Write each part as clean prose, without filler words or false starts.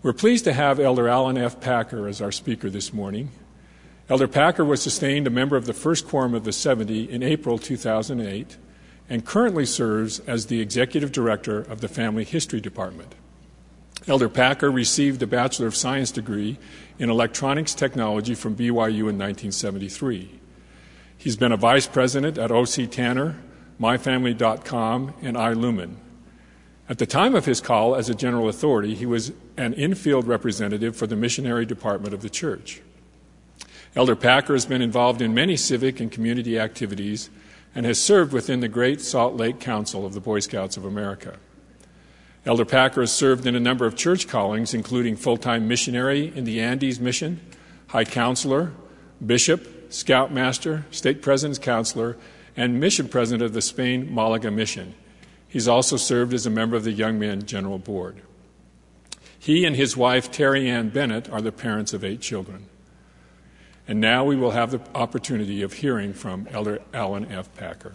We're pleased to have Elder Alan F. Packer as our speaker this morning. Elder Packer was sustained a member of the First Quorum of the 70 in April 2008 and currently serves as the Executive Director of the Family History Department. Elder Packer received a Bachelor of Science degree in Electronics Technology from BYU in 1973. He's been a Vice President at O.C. Tanner, MyFamily.com, and iLumen. At the time of his call as a general authority, he was an in-field representative for the missionary department of the church. Elder Packer has been involved in many civic and community activities and has served within the Great Salt Lake Council of the Boy Scouts of America. Elder Packer has served in a number of church callings, including full-time missionary in the Andes Mission, high counselor, bishop, scoutmaster, stake president's counselor, and mission president of the Spain Malaga Mission. He's also served as a member of the Young Men General Board. He and his wife, Terry Ann Bennett, are the parents of 8 children. And now we will have the opportunity of hearing from Elder Alan F. Packer.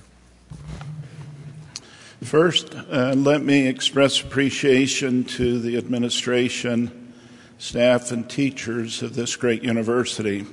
First, let me express appreciation to the administration, staff, and teachers of this great university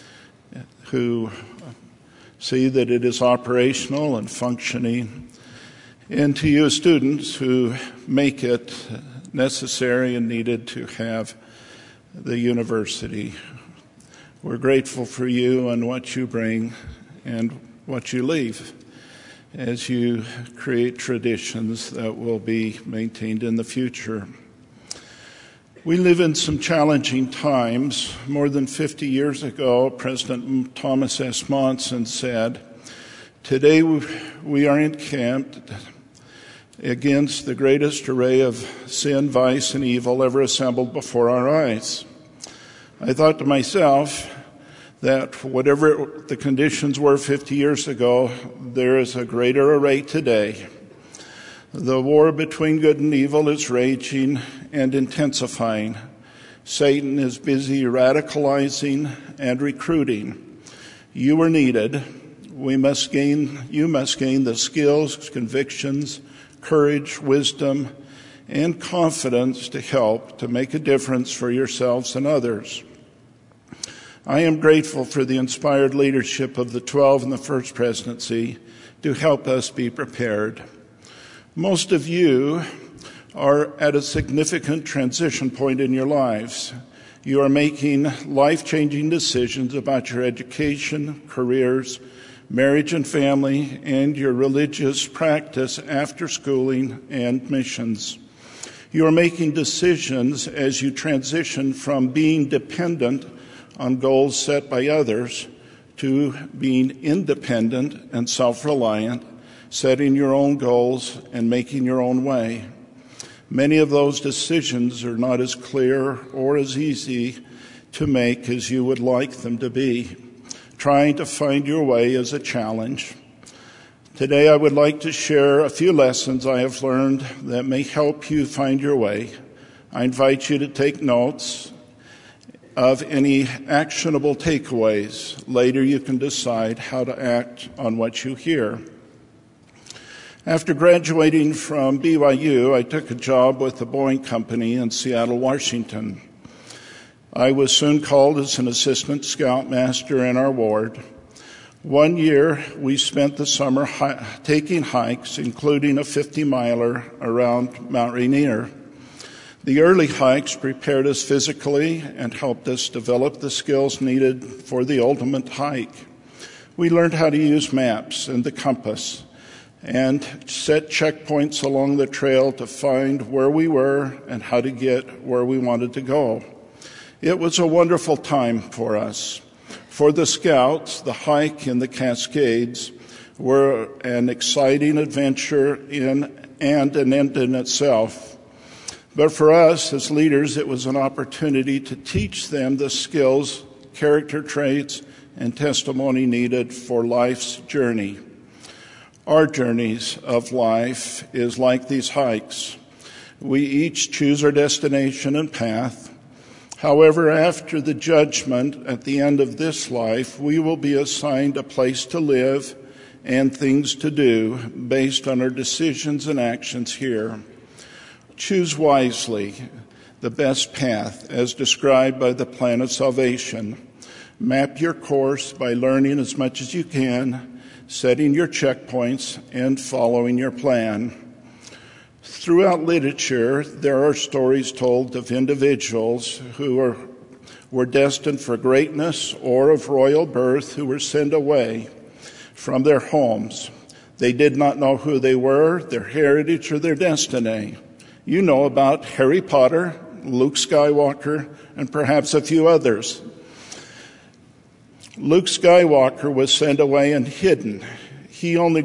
who see that it is operational and functioning, and to you students who make it necessary and needed to have the university. We're grateful for you and what you bring and what you leave as you create traditions that will be maintained in the future. We live in some challenging times. More than 50 years ago, President Thomas S. Monson said, "Today we are encamped against the greatest array of sin, vice, and evil ever assembled before our eyes." I thought to myself that whatever the conditions were 50 years ago, there is a greater array today. The war between good and evil is raging and intensifying. Satan is busy radicalizing and recruiting. You are needed. You must gain the skills, convictions, courage, wisdom, and confidence to help to make a difference for yourselves and others. I am grateful for the inspired leadership of the 12 in the First Presidency to help us be prepared. Most of you are at a significant transition point in your lives. You are making life-changing decisions about your education, careers, marriage and family, and your religious practice after schooling and missions. You are making decisions as you transition from being dependent on goals set by others to being independent and self-reliant, setting your own goals and making your own way. Many of those decisions are not as clear or as easy to make as you would like them to be. Trying to find your way is a challenge. Today I would like to share a few lessons I have learned that may help you find your way. I invite you to take notes of any actionable takeaways. Later you can decide how to act on what you hear. After graduating from BYU, I took a job with the Boeing Company in Seattle, Washington. I was soon called as an assistant scoutmaster in our ward. 1 year, we spent the summer taking hikes, including a 50-miler around Mount Rainier. The early hikes prepared us physically and helped us develop the skills needed for the ultimate hike. We learned how to use maps and the compass and set checkpoints along the trail to find where we were and how to get where we wanted to go. It was a wonderful time for us. For the Scouts, the hike in the Cascades were an exciting adventure and an end in itself. But for us as leaders, it was an opportunity to teach them the skills, character traits, and testimony needed for life's journey. Our journeys of life is like these hikes. We each choose our destination and path. However, after the judgment at the end of this life, we will be assigned a place to live and things to do based on our decisions and actions here. Choose wisely. the best path as described by the plan of salvation. Map your course by learning as much as you can, setting your checkpoints, and following your plan. Throughout literature, there are stories told of individuals who were destined for greatness or of royal birth who were sent away from their homes. They did not know who they were, their heritage, or their destiny. You know about Harry Potter, Luke Skywalker, and perhaps a few others. Luke Skywalker was sent away and hidden. He only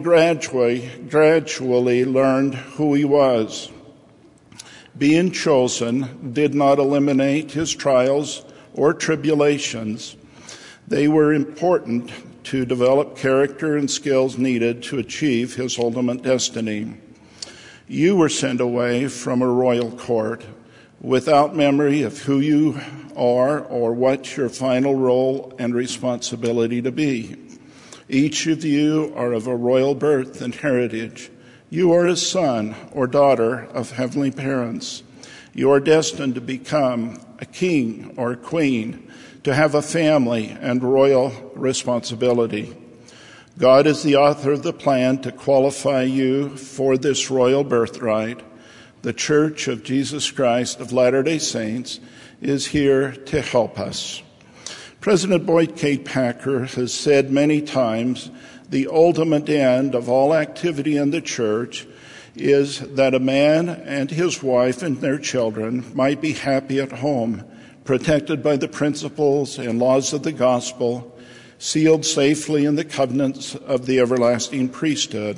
gradually learned who he was. Being chosen did not eliminate his trials or tribulations. They were important to develop character and skills needed to achieve his ultimate destiny. You were sent away from a royal court without memory of who you are or what your final role and responsibility to be. Each of you are of a royal birth and heritage. You are a son or daughter of heavenly parents. You are destined to become a king or a queen, to have a family and royal responsibility. God is the author of the plan to qualify you for this royal birthright. The Church of Jesus Christ of Latter-day Saints is here to help us. President Boyd K. Packer has said many times the ultimate end of all activity in the church is that a man and his wife and their children might be happy at home, protected by the principles and laws of the gospel, sealed safely in the covenants of the everlasting priesthood.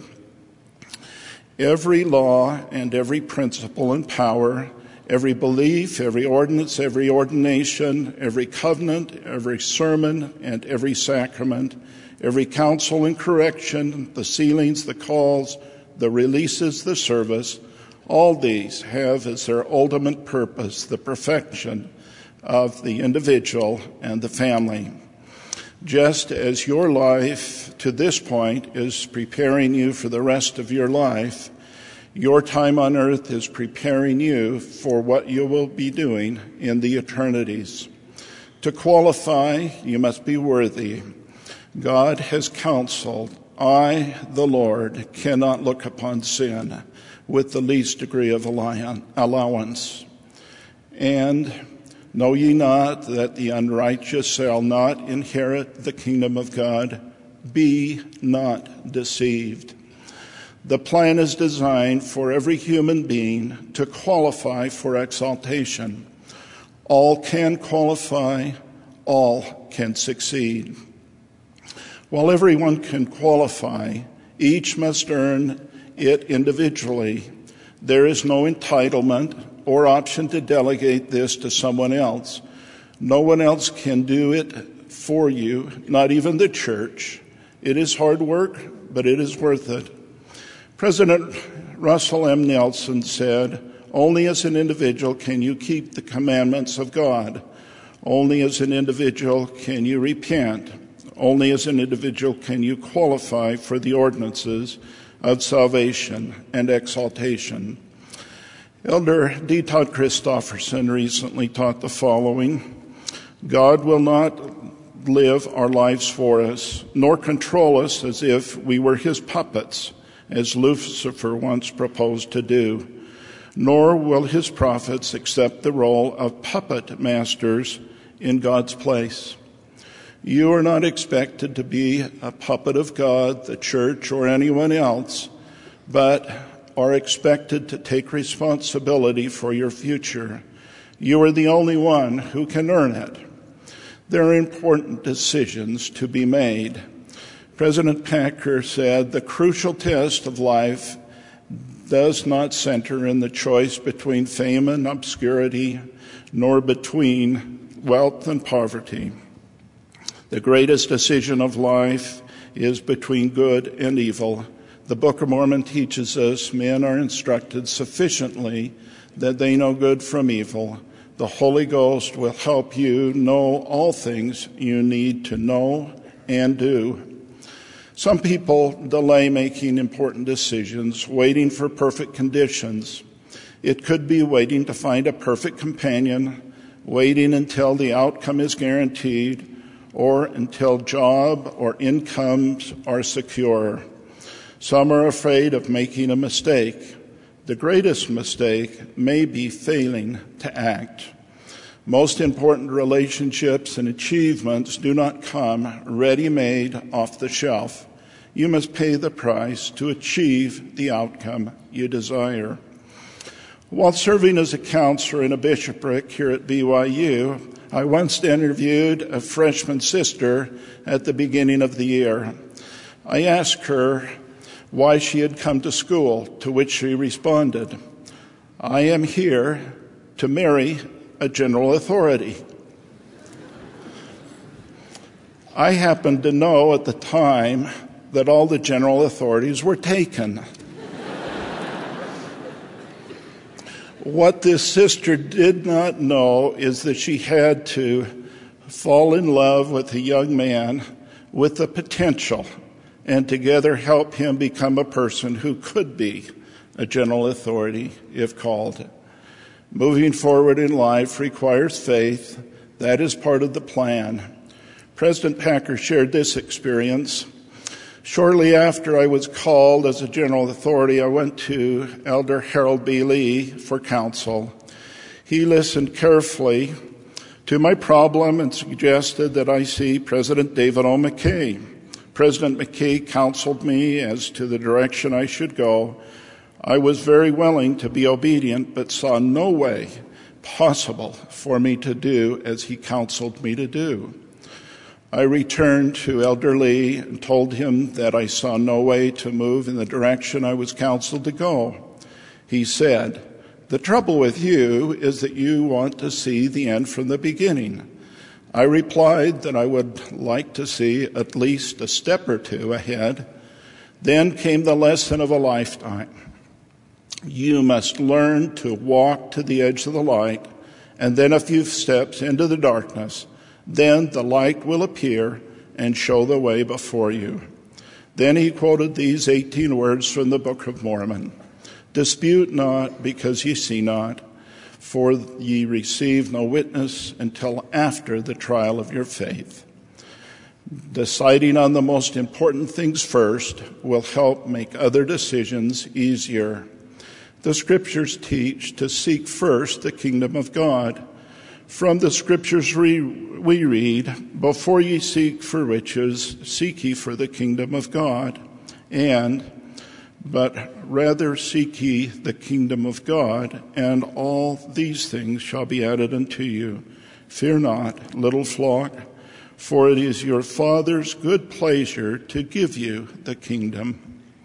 Every law and every principle and power, every belief, every ordinance, every ordination, every covenant, every sermon, and every sacrament, every counsel and correction, the sealings, the calls, the releases, the service, all these have as their ultimate purpose the perfection of the individual and the family. Just as your life to this point is preparing you for the rest of your life, your time on earth is preparing you for what you will be doing in the eternities. To qualify, you must be worthy. God has counseled, I, the Lord, cannot look upon sin with the least degree of allowance. And know ye not that the unrighteous shall not inherit the kingdom of God? Be not deceived. The plan is designed for every human being to qualify for exaltation. All can qualify, all can succeed. While everyone can qualify, each must earn it individually. There is no entitlement or option to delegate this to someone else. No one else can do it for you, not even the church. It is hard work, but it is worth it. President Russell M. Nelson said, "Only as an individual can you keep the commandments of God. Only as an individual can you repent. Only as an individual can you qualify for the ordinances of salvation and exaltation." Elder D. Todd Christofferson recently taught the following: God will not live our lives for us, nor control us as if we were his puppets, as Lucifer once proposed to do. Nor will his prophets accept the role of puppet masters in God's place. You are not expected to be a puppet of God, the church, or anyone else, but are expected to take responsibility for your future. You are the only one who can earn it. There are important decisions to be made. President Packer said, "The crucial test of life does not center in the choice between fame and obscurity, nor between wealth and poverty. The greatest decision of life is between good and evil. The Book of Mormon teaches us men are instructed sufficiently that they know good from evil. The Holy Ghost will help you know all things you need to know and do." Some people delay making important decisions, waiting for perfect conditions. It could be waiting to find a perfect companion, waiting until the outcome is guaranteed, or until job or incomes are secure. Some are afraid of making a mistake. The greatest mistake may be failing to act. Most important relationships and achievements do not come ready-made off the shelf. You must pay the price to achieve the outcome you desire. While serving as a counselor in a bishopric here at BYU, I once interviewed a freshman sister at the beginning of the year. I asked her why she had come to school, to which she responded, "I am here to marry a general authority." I happened to know at the time that all the general authorities were taken. What this sister did not know is that she had to fall in love with a young man with the potential and together help him become a person who could be a general authority if called. Moving forward in life requires faith. That is part of the plan. President Packer shared this experience. Shortly after I was called as a general authority, I went to Elder Harold B. Lee for counsel. He listened carefully to my problem and suggested that I see President David O. McKay. President McKay counseled me as to the direction I should go. I was very willing to be obedient, but saw no way possible for me to do as he counseled me to do. I returned to Elder Lee and told him that I saw no way to move in the direction I was counseled to go. He said, "The trouble with you is that you want to see the end from the beginning." I replied that I would like to see at least a step or two ahead. Then came the lesson of a lifetime. You must learn to walk to the edge of the light and then a few steps into the darkness. Then the light will appear and show the way before you. Then he quoted these 18 words from the Book of Mormon. "Dispute not because ye see not, for ye receive no witness until after the trial of your faith." Deciding on the most important things first will help make other decisions easier. The Scriptures teach to seek first the kingdom of God. From the Scriptures we read, "Before ye seek for riches, seek ye for the kingdom of God," but rather seek ye the kingdom of God, and all these things shall be added unto you. Fear not, little flock, for it is your Father's good pleasure to give you the kingdom.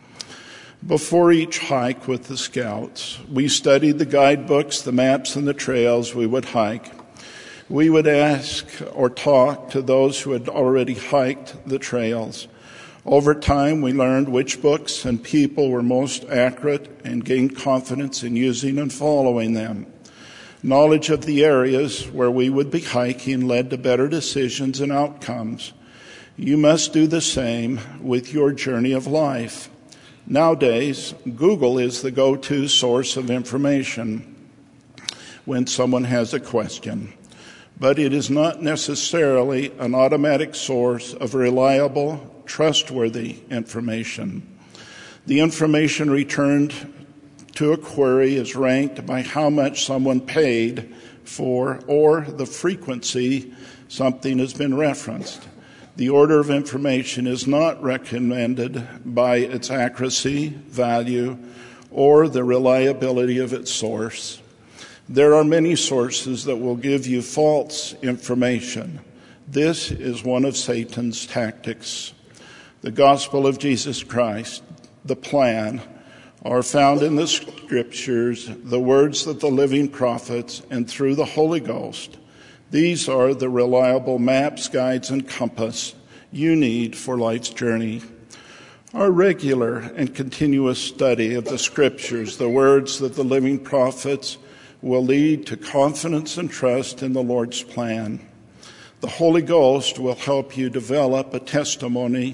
Before each hike with the scouts, we studied the guidebooks, the maps, and the trails we would hike. We would ask or talk to those who had already hiked the trails. Over time, we learned which books and people were most accurate and gained confidence in using and following them. Knowledge of the areas where we would be hiking led to better decisions and outcomes. You must do the same with your journey of life. Nowadays, Google is the go-to source of information when someone has a question. But it is not necessarily an automatic source of reliable, trustworthy information. The information returned to a query is ranked by how much someone paid for or the frequency something has been referenced. The order of information is not recommended by its accuracy, value, or the reliability of its source. There are many sources that will give you false information. This is one of Satan's tactics. The gospel of Jesus Christ, the plan, are found in the Scriptures, the words of the living prophets, and through the Holy Ghost. These are the reliable maps, guides, and compass you need for life's journey. Our regular and continuous study of the Scriptures, the words of the living prophets, will lead to confidence and trust in the Lord's plan. The Holy Ghost will help you develop a testimony.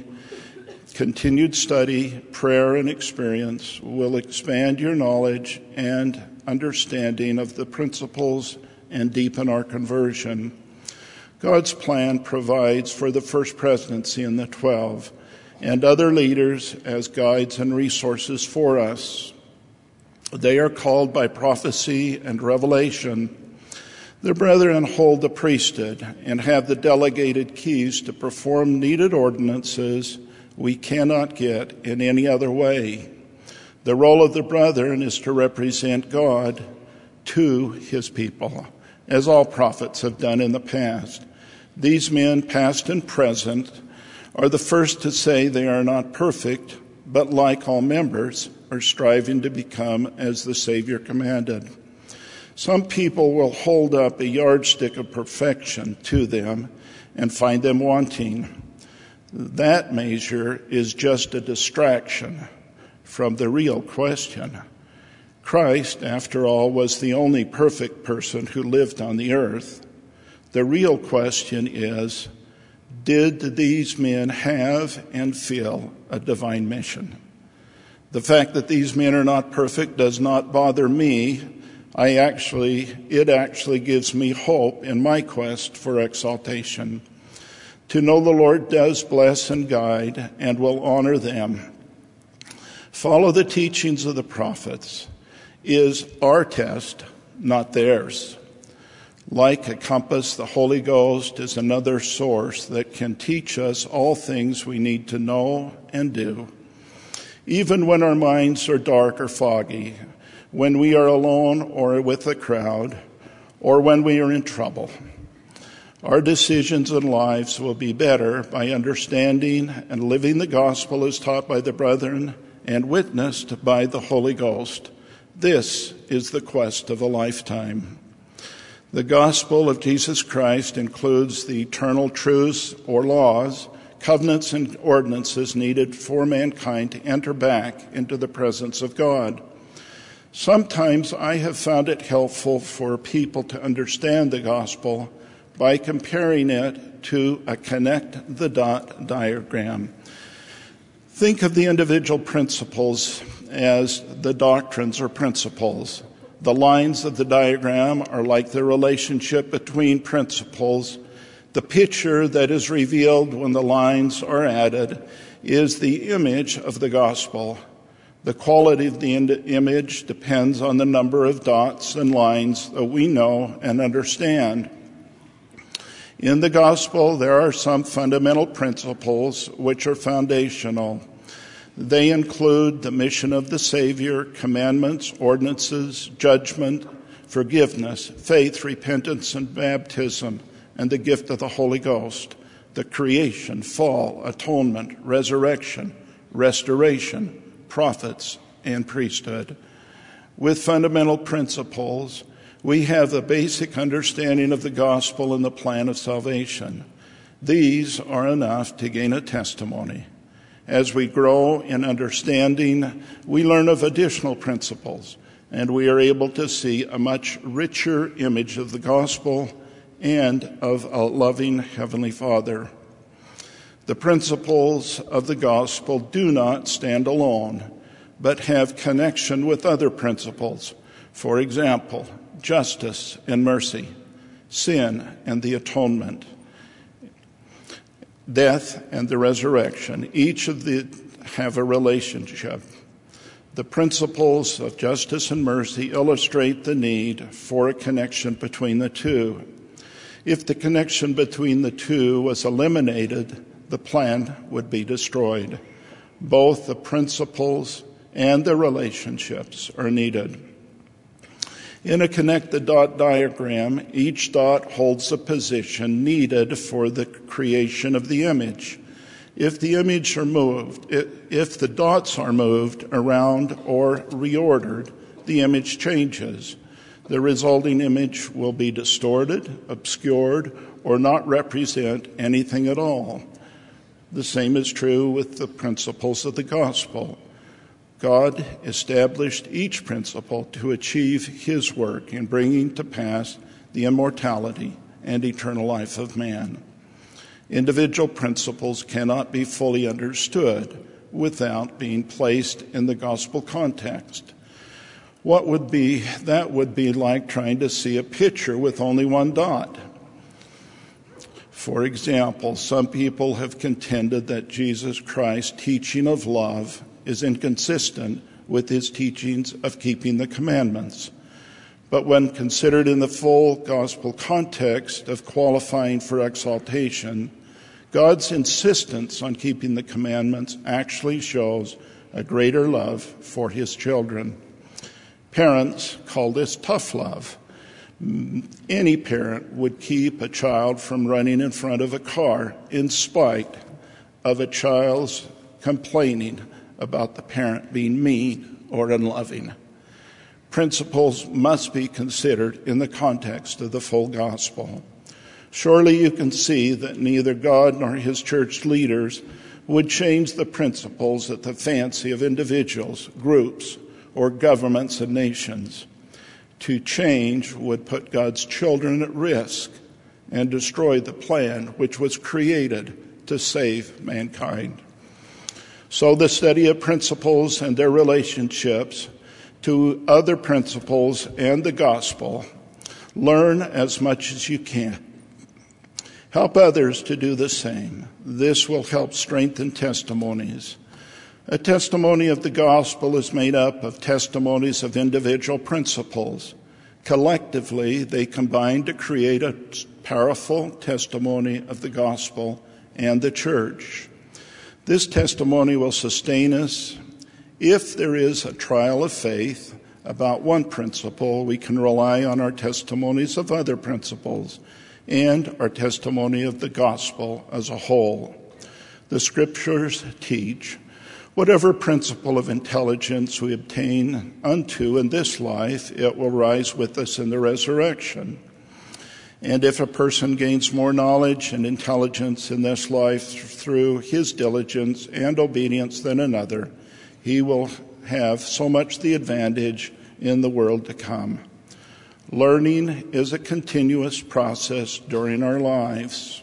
Continued study, prayer, and experience will expand your knowledge and understanding of the principles and deepen our conversion. God's plan provides for the First Presidency and the 12 and other leaders as guides and resources for us. They are called by prophecy and revelation. The brethren hold the priesthood and have the delegated keys to perform needed ordinances we cannot get in any other way. The role of the brethren is to represent God to his people, as all prophets have done in the past. These men, past and present, are the first to say they are not perfect, but like all members, are striving to become as the Savior commanded. Some people will hold up a yardstick of perfection to them and find them wanting. That measure is just a distraction from the real question. Christ, after all, was the only perfect person who lived on the earth. The real question is, did these men have and feel a divine mission? The fact that these men are not perfect does not bother me. It actually gives me hope in my quest for exaltation. To know the Lord does bless and guide and will honor them. Follow the teachings of the prophets is our test, not theirs. Like a compass, the Holy Ghost is another source that can teach us all things we need to know and do. Even when our minds are dark or foggy, when we are alone or with a crowd, or when we are in trouble, our decisions and lives will be better by understanding and living the gospel as taught by the brethren and witnessed by the Holy Ghost. This is the quest of a lifetime. The gospel of Jesus Christ includes the eternal truths or laws, covenants and ordinances needed for mankind to enter back into the presence of God. Sometimes I have found it helpful for people to understand the gospel by comparing it to a connect-the-dot diagram. Think of the individual principles as the doctrines or principles. The lines of the diagram are like the relationship between principles. The picture that is revealed when the lines are added is the image of the gospel. The quality of the image depends on the number of dots and lines that we know and understand. In the gospel, there are some fundamental principles which are foundational. They include the mission of the Savior, commandments, ordinances, judgment, forgiveness, faith, repentance, and baptism, and the gift of the Holy Ghost, the creation, fall, atonement, resurrection, restoration, prophets, and priesthood. With fundamental principles, we have a basic understanding of the gospel and the plan of salvation. These are enough to gain a testimony. As we grow in understanding, we learn of additional principles, and we are able to see a much richer image of the gospel and of a loving Heavenly Father. The principles of the gospel do not stand alone, but have connection with other principles. For example, justice and mercy, sin and the atonement, death and the resurrection. Each of the have a relationship. The principles of justice and mercy illustrate the need for a connection between the two. If the connection between the two was eliminated, the plan would be destroyed. Both the principles and the relationships are needed. In a connect-the-dot diagram, each dot holds a position needed for the creation of the image. If the dots are moved around or reordered, the image changes. The resulting image will be distorted, obscured, or not represent anything at all. The same is true with the principles of the gospel. God established each principle to achieve his work in bringing to pass the immortality and eternal life of man. Individual principles cannot be fully understood without being placed in the gospel context. That would be like trying to see a picture with only one dot. For example, some people have contended that Jesus Christ's teaching of love is inconsistent with his teachings of keeping the commandments. But when considered in the full gospel context of qualifying for exaltation, God's insistence on keeping the commandments actually shows a greater love for his children. Parents call this tough love. Any parent would keep a child from running in front of a car in spite of a child's complaining about the parent being mean or unloving. Principles must be considered in the context of the full gospel. Surely you can see that neither God nor his church leaders would change the principles at the fancy of individuals, groups, or governments and nations. To change would put God's children at risk and destroy the plan which was created to save mankind. So the study of principles and their relationships to other principles and the gospel, learn as much as you can. Help others to do the same. This will help strengthen testimonies. A testimony of the gospel is made up of testimonies of individual principles. Collectively, they combine to create a powerful testimony of the gospel and the church. This testimony will sustain us. If there is a trial of faith about one principle, we can rely on our testimonies of other principles and our testimony of the gospel as a whole. The scriptures teach whatever principle of intelligence we obtain unto in this life, it will rise with us in the resurrection. And if a person gains more knowledge and intelligence in this life through his diligence and obedience than another, he will have so much the advantage in the world to come. Learning is a continuous process during our lives.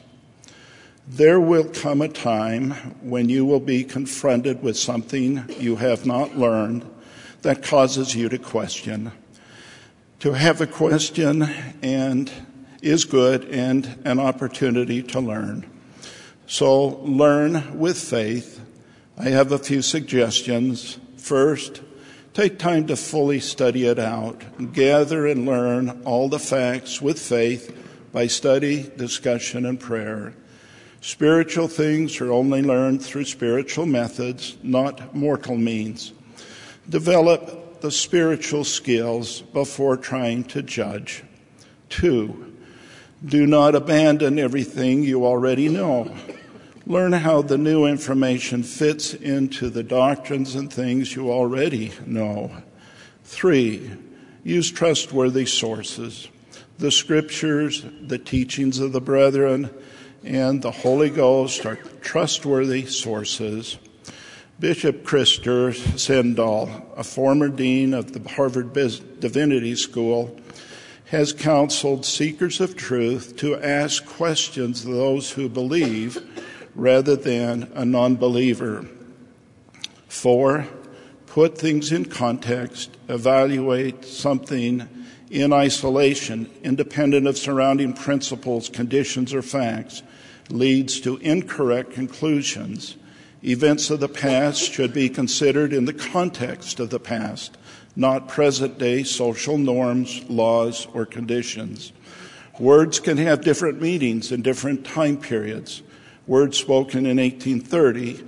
There will come a time when you will be confronted with something you have not learned that causes you to question. To have a question is good and an opportunity to learn. So learn with faith. I have a few suggestions. First, take time to fully study it out. Gather and learn all the facts with faith by study, discussion, and prayer. Spiritual things are only learned through spiritual methods, not mortal means. Develop the spiritual skills before trying to judge. 2, do not abandon everything you already know. Learn how the new information fits into the doctrines and things you already know. 3, use trustworthy sources. The scriptures, the teachings of the brethren, and the Holy Ghost are trustworthy sources. Bishop Krister Sendall, a former dean of the Harvard Divinity School, has counseled seekers of truth to ask questions of those who believe rather than a non-believer. 4, put things in context, evaluate something in isolation, independent of surrounding principles, conditions, or facts, leads to incorrect conclusions. Events of the past should be considered in the context of the past, not present-day social norms, laws, or conditions. Words can have different meanings in different time periods. Words spoken in 1830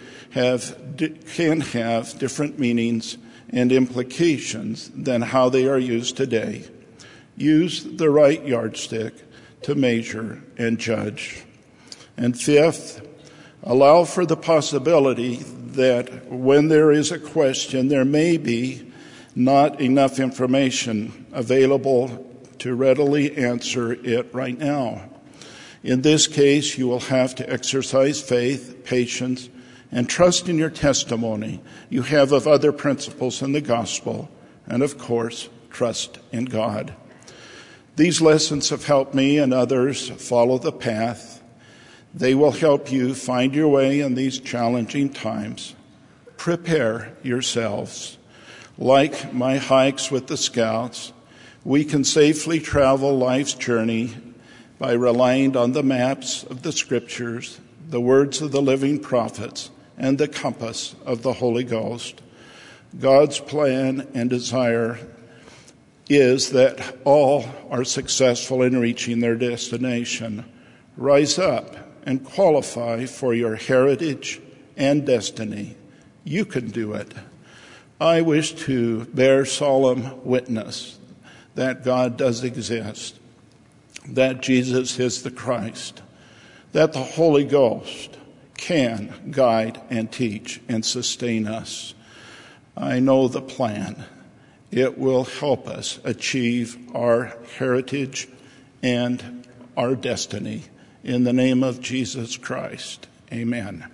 can have different meanings and implications than how they are used today. Use the right yardstick to measure and judge. And 5th, allow for the possibility that when there is a question, there may be not enough information available to readily answer it right now. In this case, you will have to exercise faith, patience, and trust in your testimony you have of other principles in the gospel, and of course, trust in God. These lessons have helped me and others follow the path. They will help you find your way in these challenging times. Prepare yourselves. Like my hikes with the Scouts, we can safely travel life's journey by relying on the maps of the Scriptures, the words of the living prophets, and the compass of the Holy Ghost. God's plan and desire is that all are successful in reaching their destination. Rise up and qualify for your heritage and destiny. You can do it. I wish to bear solemn witness that God does exist, that Jesus is the Christ, that the Holy Ghost can guide and teach and sustain us. I know the plan. It will help us achieve our heritage and our destiny. In the name of Jesus Christ, amen.